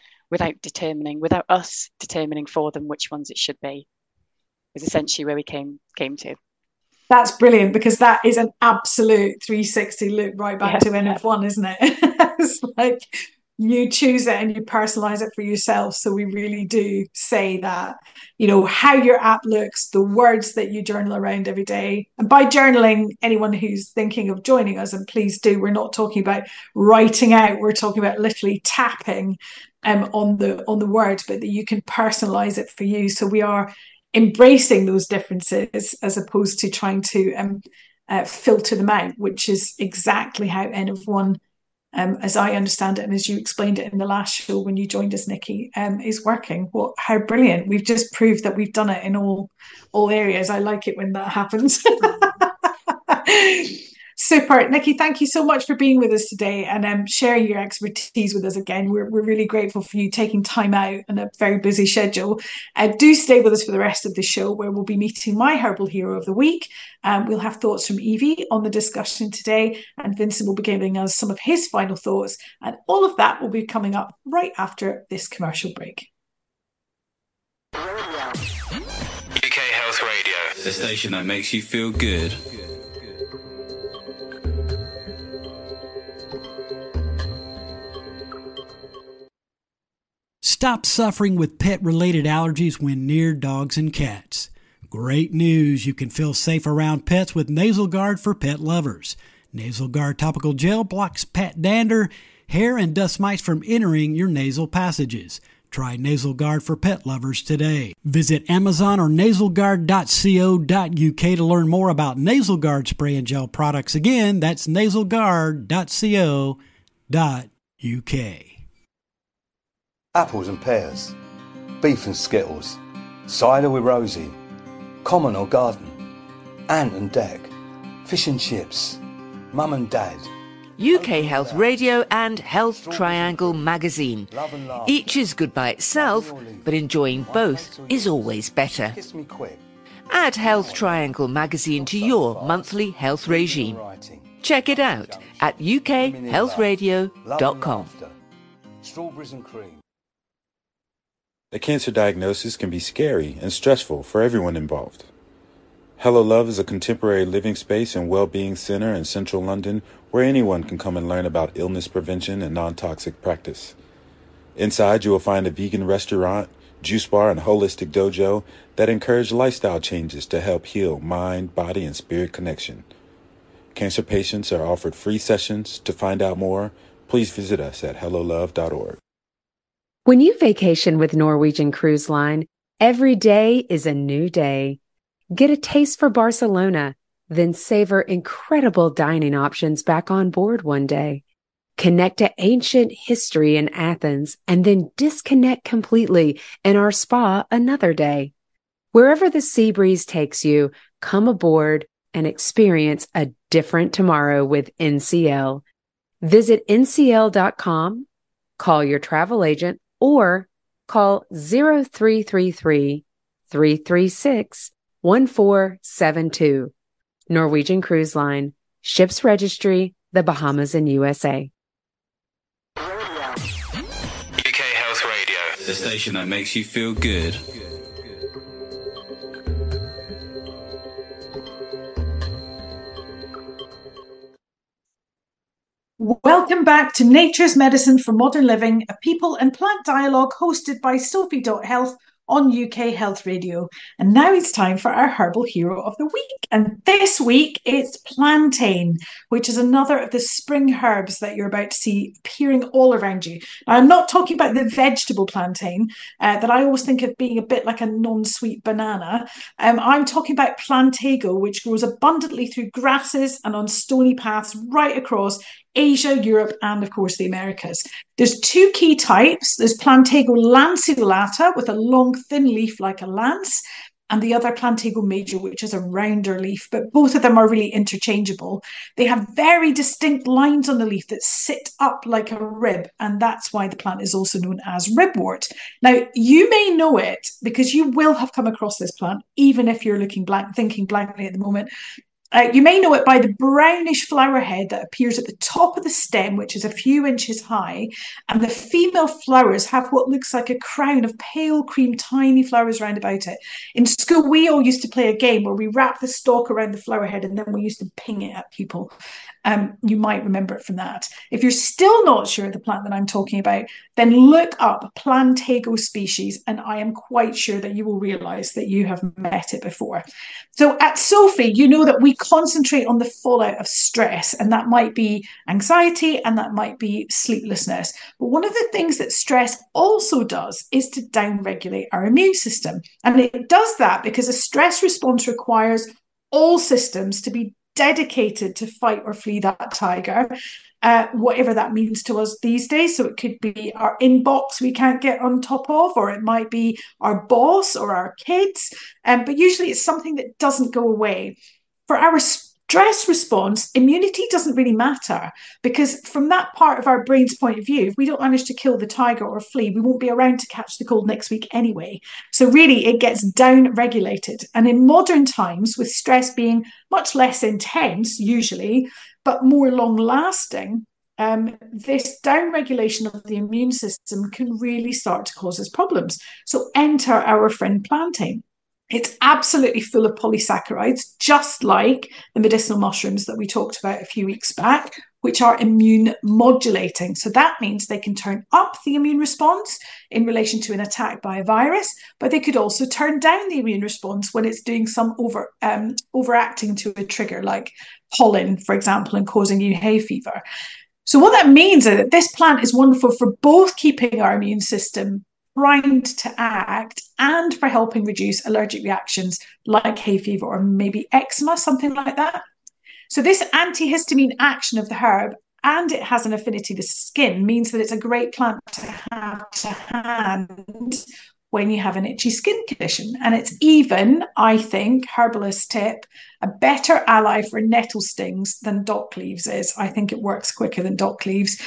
us determining for them which ones it should be. Was essentially where we came to. That's brilliant, because that is an absolute 360 look right back to NF1, isn't it? It's like you choose it and you personalize it for yourself. So we really do say that, how your app looks, the words that you journal around every day. And by journaling, anyone who's thinking of joining us, and please do, we're not talking about writing out, we're talking about literally tapping on the words, but that you can personalize it for you. So we are embracing those differences as opposed to trying to filter them out, which is exactly how NF1, as I understand it, and as you explained it in the last show when you joined us, Nikki, is working. How brilliant. We've just proved that we've done it in all areas. I like it when that happens. Super. Nikki, thank you so much for being with us today and sharing your expertise with us again. We're really grateful for you taking time out on a very busy schedule. Do stay with us for the rest of the show, where we'll be meeting my herbal hero of the week. We'll have thoughts from Evie on the discussion today, and Vincent will be giving us some of his final thoughts. And all of that will be coming up right after this commercial break. UK Health Radio, the station that makes you feel good. Stop suffering with pet-related allergies when near dogs and cats. Great news! You can feel safe around pets with Nasal Guard for pet lovers. Nasal Guard topical gel blocks pet dander, hair, and dust mites from entering your nasal passages. Try Nasal Guard for pet lovers today. Visit Amazon or nasalguard.co.uk to learn more about Nasal Guard spray and gel products. Again, that's nasalguard.co.uk. Apples and pears, beef and skittles, cider with Rosie, common or garden, ant and deck, fish and chips, mum and dad. UK Health Radio and Health Triangle magazine. Each is good by itself, but enjoying both is always better. Add Health Triangle magazine to your monthly health regime. Check it out at ukhealthradio.com. Strawberries and cream. A cancer diagnosis can be scary and stressful for everyone involved. Hello Love is a contemporary living space and well-being center in central London where anyone can come and learn about illness prevention and non-toxic practice. Inside, you will find a vegan restaurant, juice bar, and holistic dojo that encourage lifestyle changes to help heal mind, body, and spirit connection. Cancer patients are offered free sessions. To find out more, please visit us at hellolove.org. When you vacation with Norwegian Cruise Line, every day is a new day. Get a taste for Barcelona, then savor incredible dining options back on board one day. Connect to ancient history in Athens, and then disconnect completely in our spa another day. Wherever the sea breeze takes you, come aboard and experience a different tomorrow with NCL. Visit ncl.com, call your travel agent, or call 0333-336-1472. Norwegian Cruise Line. Ships registry, the Bahamas and USA. UK Health Radio, the station that makes you feel good. Welcome back to Nature's Medicine for Modern Living, a people and plant dialogue hosted by Sophie.Health on UK Health Radio. And now it's time for our herbal hero of the week. And this week it's plantain, which is another of the spring herbs that you're about to see appearing all around you. Now, I'm not talking about the vegetable plantain that I always think of being a bit like a non-sweet banana. I'm talking about plantago, which grows abundantly through grasses and on stony paths right across Asia, Europe, and of course the Americas. There's two key types. There's Plantago lanceolata with a long, thin leaf like a lance, and the other Plantago major, which is a rounder leaf, but both of them are really interchangeable. They have very distinct lines on the leaf that sit up like a rib, and that's why the plant is also known as ribwort. Now, you may know it because you will have come across this plant, even if you're thinking blankly at the moment. You may know it by the brownish flower head that appears at the top of the stem, which is a few inches high, and the female flowers have what looks like a crown of pale cream, tiny flowers round about it. In school, we all used to play a game where we wrap the stalk around the flower head and then we used to ping it at people. You might remember it from that. If you're still not sure of the plant that I'm talking about, then look up Plantago species, and I am quite sure that you will realise that you have met it before. So at Sophie, you know that we concentrate on the fallout of stress, and that might be anxiety and that might be sleeplessness. But one of the things that stress also does is to downregulate our immune system. And it does that because a stress response requires all systems to be dedicated to fight or flee that tiger, whatever that means to us these days. So it could be our inbox we can't get on top of, or it might be our boss or our kids. But usually it's something that doesn't go away. For our stress response, immunity doesn't really matter, because from that part of our brain's point of view, if we don't manage to kill the tiger or flea, we won't be around to catch the cold next week anyway. So really, it gets down regulated. And in modern times, with stress being much less intense usually, but more long lasting, this down regulation of the immune system can really start to cause us problems. So enter our friend plantain. It's absolutely full of polysaccharides, just like the medicinal mushrooms that we talked about a few weeks back, which are immune modulating. So that means they can turn up the immune response in relation to an attack by a virus, but they could also turn down the immune response when it's doing some overacting to a trigger, like pollen, for example, and causing you hay fever. So what that means is that this plant is wonderful for both keeping our immune system primed to act and for helping reduce allergic reactions like hay fever or maybe eczema, something like that. So this antihistamine action of the herb, and it has an affinity to skin, means that it's a great plant to have to hand when you have an itchy skin condition. And it's even, I think, herbalist tip, a better ally for nettle stings than dock leaves is. I think it works quicker than dock leaves.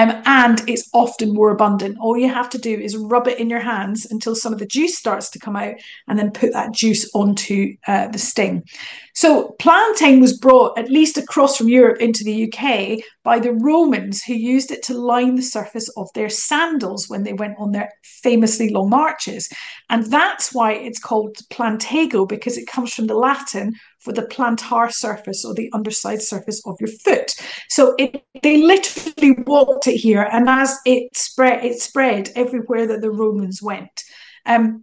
And it's often more abundant. All you have to do is rub it in your hands until some of the juice starts to come out, and then put that juice onto the sting. So plantain was brought at least across from Europe into the UK by the Romans, who used it to line the surface of their sandals when they went on their famously long marches. And that's why it's called plantago, because it comes from the Latin for the plantar surface, or the underside surface of your foot. So they literally walked it here, and as it spread everywhere that the Romans went. And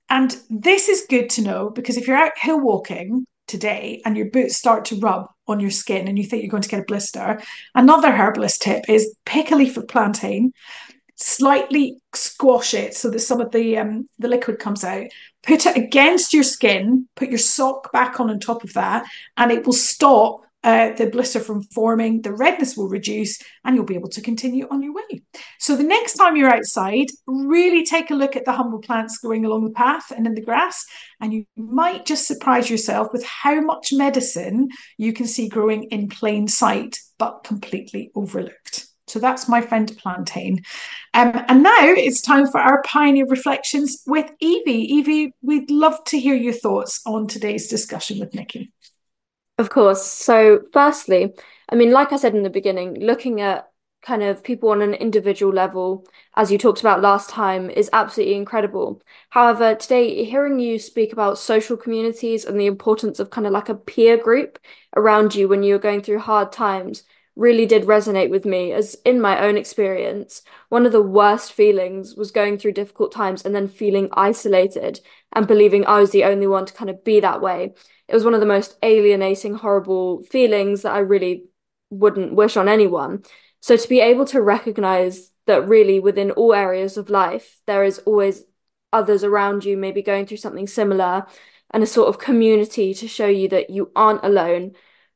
this is good to know, because if you're out hill walking today and your boots start to rub on your skin and you think you're going to get a blister, another herbalist tip is pick a leaf of plantain, slightly squash it so that some of the liquid comes out, put it against your skin, put your sock back on top of that, and it will stop the blister from forming, the redness will reduce, and you'll be able to continue on your way. So the next time you're outside, really take a look at the humble plants growing along the path and in the grass, and you might just surprise yourself with how much medicine you can see growing in plain sight, but completely overlooked. So that's my friend plantain. And now it's time for our Pioneer Reflections with Evie. Evie, we'd love to hear your thoughts on today's discussion with Nikki. Of course. So firstly, I mean, like I said in the beginning, looking at kind of people on an individual level, as you talked about last time, is absolutely incredible. However, today, hearing you speak about social communities and the importance of kind of like a peer group around you when you're going through hard times really did resonate with me, as in my own experience, one of the worst feelings was going through difficult times and then feeling isolated and believing I was the only one to kind of be that way. It was one of the most alienating, horrible feelings that I really wouldn't wish on anyone. So to be able to recognize that really within all areas of life, there is always others around you maybe going through something similar, and a sort of community to show you that you aren't alone.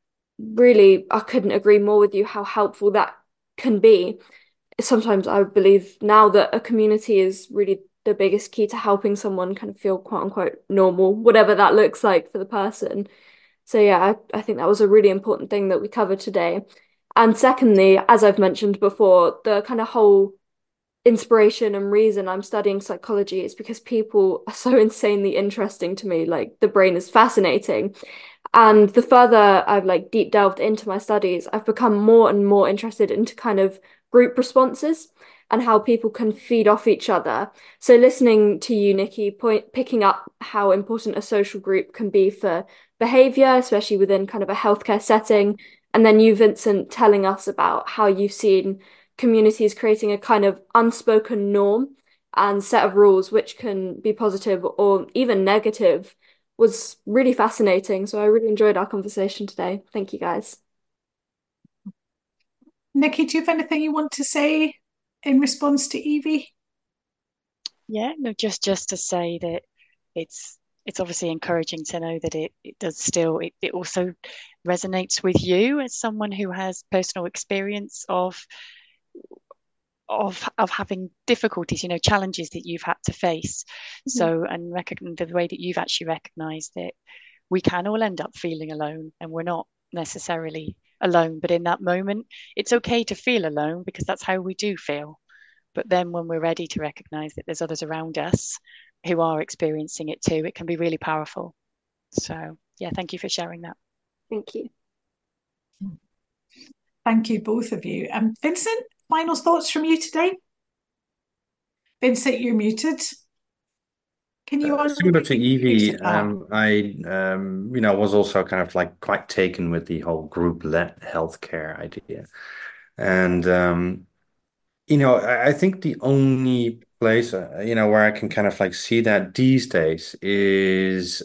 Really, I couldn't agree more with you how helpful that can be. Sometimes I believe now that a community is really the biggest key to helping someone kind of feel quote unquote normal, whatever that looks like for the person. So yeah, I think that was a really important thing that we covered today. And secondly, as I've mentioned before, the kind of whole inspiration and reason I'm studying psychology is because people are so insanely interesting to me. Like, the brain is fascinating. And the further I've like deep delved into my studies, I've become more and more interested into kind of group responses and how people can feed off each other. So listening to you, Nikki, picking up how important a social group can be for behaviour, especially within kind of a healthcare setting. And then you, Vincent, telling us about how you've seen communities creating a kind of unspoken norm and set of rules which can be positive or even negative, was really fascinating. So I really enjoyed our conversation today. Thank you, guys. Nikki, do you have anything you want to say in response to Evie? Yeah, no, just to say that it's obviously encouraging to know that it does still, it also resonates with you as someone who has personal experience of having difficulties, challenges that you've had to face. So, and the way that you've actually recognized that we can all end up feeling alone, and we're not necessarily alone, but in that moment, it's okay to feel alone because that's how we do feel. But then when we're ready to recognize that there's others around us who are experiencing it too, it can be really powerful. So yeah, thank you for sharing that. Thank you. Thank you, both of you. Vincent, final thoughts from you today? Vincent, you're muted. Can you similar to Evie, I was also kind of like quite taken with the whole group-led healthcare idea. And I think the only place where I can kind of like see that these days is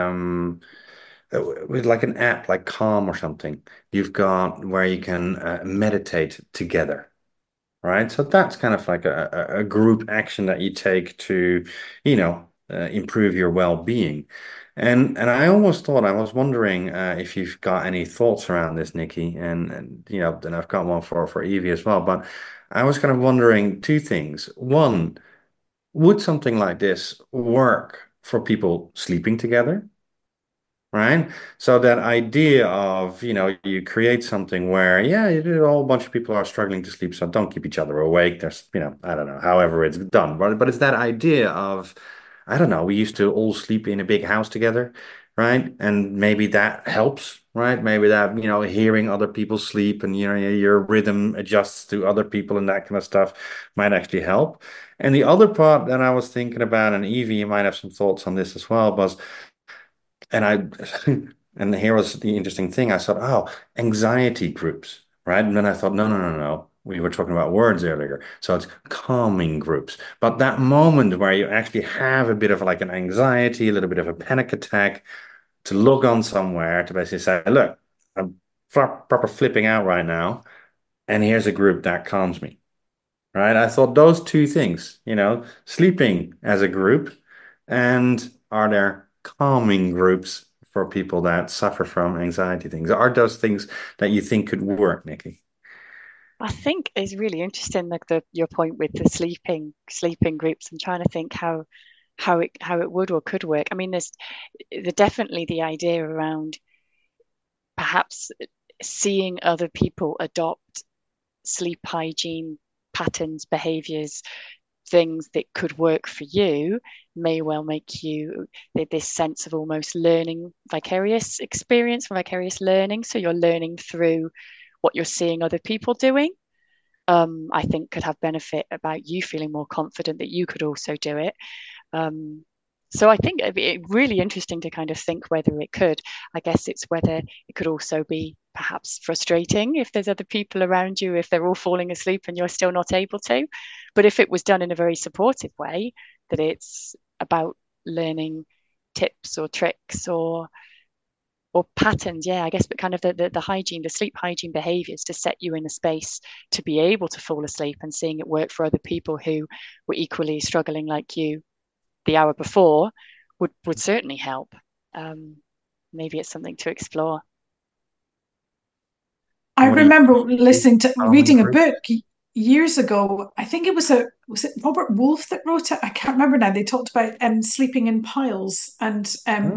with like an app like Calm or something. You've got where you can meditate together. Right. So that's kind of like a group action that you take to, improve your well-being. And I almost thought, I was wondering if you've got any thoughts around this, Nikki, and then I've got one for Evie as well. But I was kind of wondering two things. One, would something like this work for people sleeping together? Right? So that idea of, you create something where, yeah, a whole bunch of people are struggling to sleep, so don't keep each other awake. There's, I don't know, however it's done. But it's that idea of, I don't know, we used to all sleep in a big house together, right? And maybe that helps, right? Maybe that, hearing other people sleep and, your rhythm adjusts to other people and that kind of stuff might actually help. And the other part that I was thinking about, and Evie, you might have some thoughts on this as well, was, and here was the interesting thing. I thought, oh, anxiety groups, right? And then I thought, no. We were talking about words earlier. So it's calming groups. But that moment where you actually have a bit of like an anxiety, a little bit of a panic attack, to log on somewhere to basically say, look, I'm proper flipping out right now. And here's a group that calms me, right? I thought those two things, sleeping as a group, and are there calming groups for people that suffer from anxiety things? Are those things that you think could work, Nikki? I think is really interesting, like your point with the sleeping groups, and trying to think how it would or could work. I mean, there's definitely the idea around perhaps seeing other people adopt sleep hygiene patterns, behaviors, things that could work for you may well make you this sense of almost learning, vicarious experience, vicarious learning. So you're learning through what you're seeing other people doing. I think could have benefit about you feeling more confident that you could also do it. So I think it'd be really interesting to kind of think whether it could. I guess it's whether it could also be perhaps frustrating if there's other people around you, if they're all falling asleep and you're still not able to. But if it was done in a very supportive way, that it's about learning tips or tricks or patterns, yeah, I guess, but kind of the hygiene, the sleep hygiene behaviors to set you in a space to be able to fall asleep, and seeing it work for other people who were equally struggling like you the hour before would certainly help. Maybe it's something to explore. I remember reading a book years ago. I think was it Robert Wolfe that wrote it? I can't remember now. They talked about sleeping in piles, and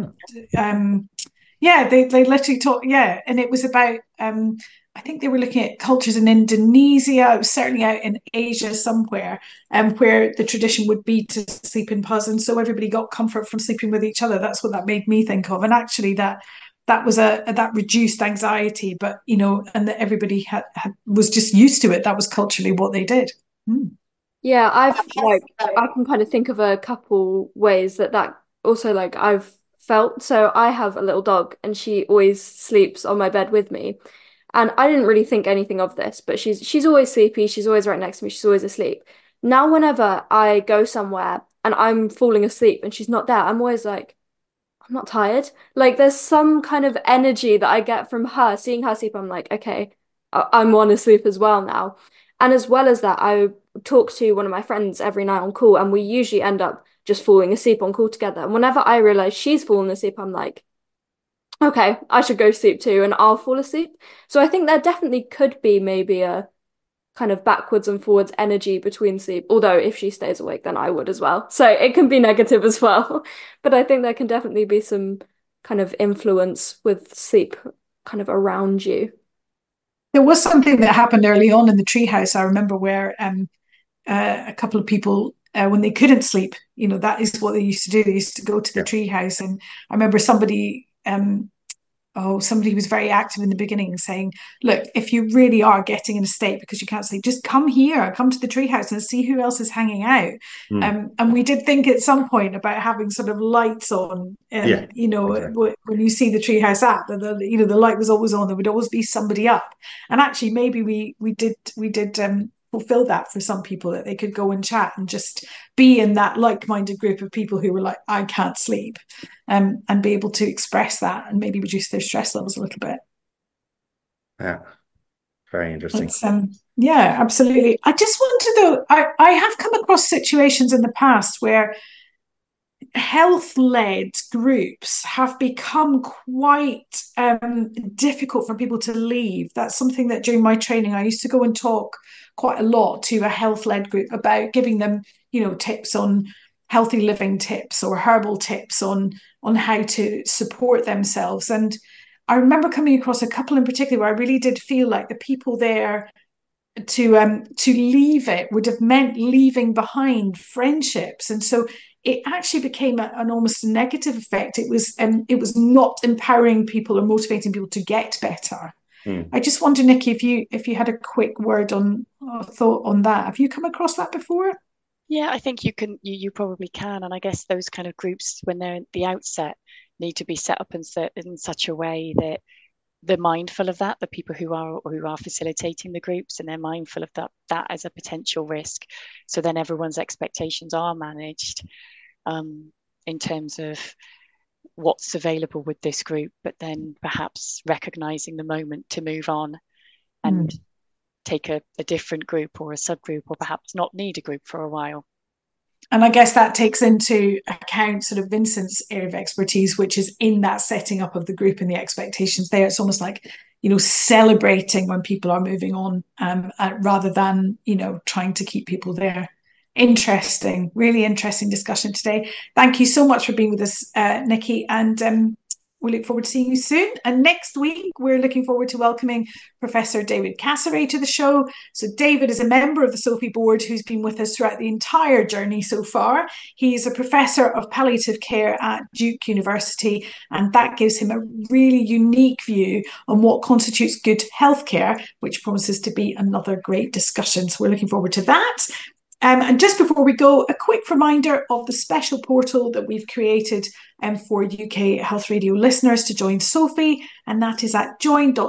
yeah, they literally talked, yeah, and it was about I think they were looking at cultures in Indonesia. It was certainly out in Asia somewhere, where the tradition would be to sleep in piles, and so everybody got comfort from sleeping with each other. That's what that made me think of, and actually that was that reduced anxiety, but and that everybody was just used to it. That was culturally what they did. Yeah, I can kind of think of a couple ways that also like I've felt. So I have a little dog, and she always sleeps on my bed with me. And I didn't really think anything of this, but she's always sleepy. She's always right next to me. She's always asleep. Now, whenever I go somewhere and I'm falling asleep and she's not there, I'm always like, I'm not tired. Like there's some kind of energy that I get from her. Seeing her sleep, I'm like, okay, I'm want to sleep as well now. And as well as that, I talk to one of my friends every night on call, and we usually end up just falling asleep on call together. And whenever I realize she's fallen asleep, I'm like, okay, I should go sleep too, and I'll fall asleep. So I think there definitely could be maybe a kind of backwards and forwards energy between sleep. Although if she stays awake, then I would as well. So it can be negative as well. But I think there can definitely be some kind of influence with sleep kind of around you. There was something that happened early on in the treehouse, I remember, where a couple of people, when they couldn't sleep, that is what they used to do. They used to go to the treehouse. And I remember somebody was very active in the beginning saying, look, if you really are getting in a state because you can't sleep, just come here, come to the treehouse and see who else is hanging out. And we did think at some point about having sort of lights on, exactly. When you see the treehouse app, the light was always on, there would always be somebody up. And actually, maybe we did fulfill that for some people, that they could go and chat and just be in that like-minded group of people who were like, I can't sleep, and be able to express that and maybe reduce their stress levels a little bit. Yeah, very interesting. Yeah, absolutely. I just wanted to, I have come across situations in the past where health-led groups have become quite difficult for people to leave. That's something that during my training, I used to go and talk quite a lot to a health-led group about giving them, tips on healthy living tips or herbal tips on how to support themselves. And I remember coming across a couple in particular where I really did feel like the people there to leave it would have meant leaving behind friendships. And so it actually became an almost negative effect. It was not empowering people or motivating people to get better. I just wonder, Nikki, if you had a quick word on thought on that. Have you come across that before? Yeah, I think you probably can. And I guess those kind of groups, when they're at the outset, need to be set up in such a way that they're mindful of that, the people who are facilitating the groups, and they're mindful of that as a potential risk. So then everyone's expectations are managed in terms of what's available with this group, but then perhaps recognizing the moment to move on and take a different group or a subgroup, or perhaps not need a group for a while. And I guess that takes into account sort of Vincent's area of expertise, which is in that setting up of the group and the expectations there. It's almost like, celebrating when people are moving on, rather than, trying to keep people there. Interesting, really interesting discussion today. Thank you so much for being with us, Nikki, and we look forward to seeing you soon. And next week, we're looking forward to welcoming Professor David Cassary to the show. So David is a member of the SOFI board who's been with us throughout the entire journey so far. He's a professor of palliative care at Duke University, and that gives him a really unique view on what constitutes good healthcare, which promises to be another great discussion. So we're looking forward to that. And just before we go, a quick reminder of the special portal that we've created for UK Health Radio listeners to join SOFI, and that is at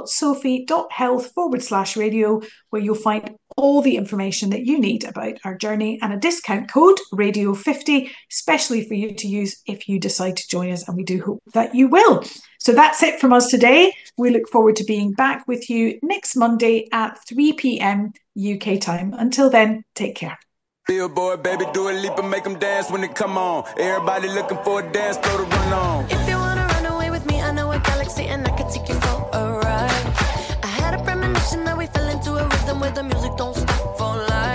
join.sofi.health/radio, where you'll find all the information that you need about our journey and a discount code, Radio50, especially for you to use if you decide to join us, and we do hope that you will. So that's it from us today. We look forward to being back with you next Monday at 3 p.m. UK time. Until then, take care. Billboard, baby, do a leap and make them dance when they come on. Everybody looking for a dance floor to run on. If you wanna run away with me, I know a galaxy and I can take you for a ride. I had a premonition that we fell into a rhythm where the music don't stop for life.